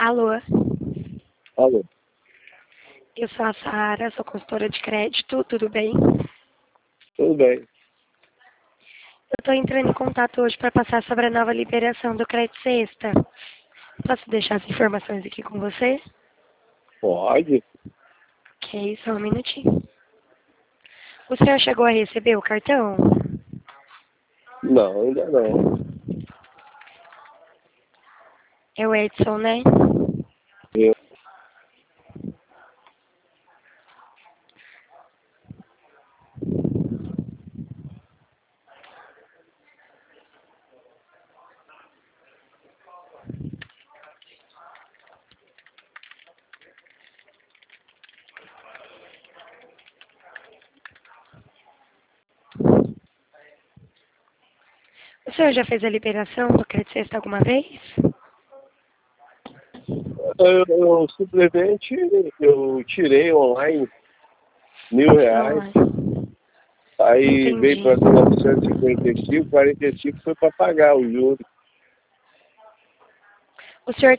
Alô, Alô, eu sou a Sara, sou consultora de crédito, tudo bem? tudo bem? Eu estou entrando em contato hoje para passar sobre a nova liberação do Crédito Sexta. Posso deixar as informações aqui com você? Pode? Ok, só um minutinho. O senhor chegou a receber o cartão? Não, ainda não. É o Edson, né? Eu, O senhor já fez a liberação do Crédito Sexta alguma vez? eu simplesmente eu tirei online R$ 1.000, Online. aí veio Entendi. para 955, 45 foi para pagar o juros. O senhor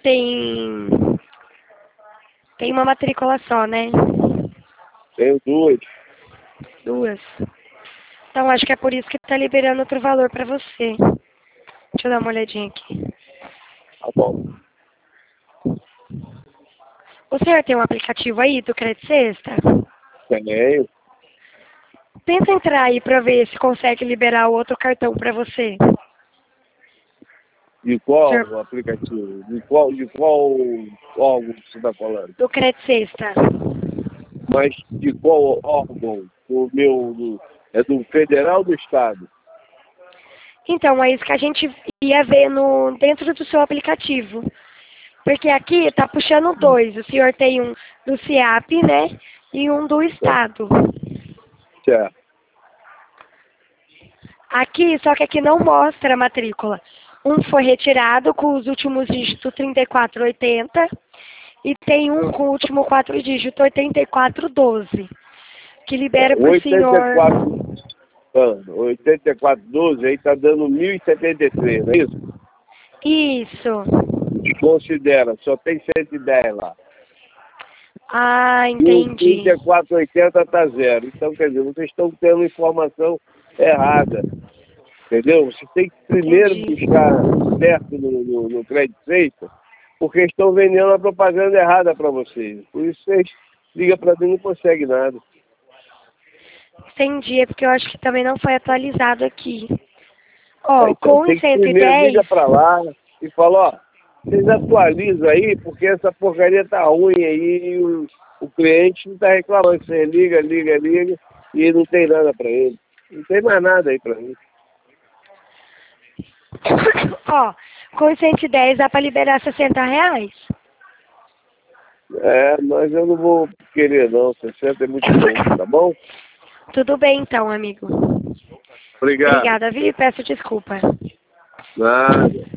tem uma matrícula só, né? Tenho duas, Duas. Então acho que é por isso que está liberando outro valor para você. Deixa eu dar uma olhadinha aqui. tá bom. O senhor tem um aplicativo aí do Crédito Sexta? Tenho. Tenta entrar aí para ver se consegue liberar o outro cartão para você. De O qual senhor, aplicativo? De qual órgão você está falando? do Crédito Sexta. Mas de qual órgão? É do federal ou do estado? Então, é isso que a gente ia ver dentro do seu aplicativo. Porque aqui tá puxando dois. O senhor tem um do CIAP, né? E um do Estado. Certo. Aqui, só que aqui não mostra a matrícula. Um foi retirado com os últimos dígitos 3480 e tem um com o último 4 dígitos 8412, que libera para o senhor 8412 aí tá dando 1.073, não é isso? isso. Considera, só tem 110 lá. Ah, E o entendi. 3480 tá zero. Então, quer dizer, vocês estão tendo informação errada. Entendeu? Você tem que primeiro Entendi. buscar certo no Crédito Sexta, porque estão vendendo a propaganda errada para vocês. Por isso vocês ligam para mim e não conseguem nada. Entendi, é porque eu acho que também não foi atualizado aqui. Ó, Então, com os tem que primeiro liga 110, para lá e fala, ó, vocês atualizam aí, porque essa porcaria tá ruim aí e o cliente não tá reclamando. Você liga e não tem nada para ele. Não tem mais nada aí para mim. ó, com os 110 dá para liberar R$ 60. É, mas eu não vou querer não, 60 é muito pouco, tá bom? Tudo bem então, amigo. Obrigado. Obrigada, viu? Peço desculpa. Nada.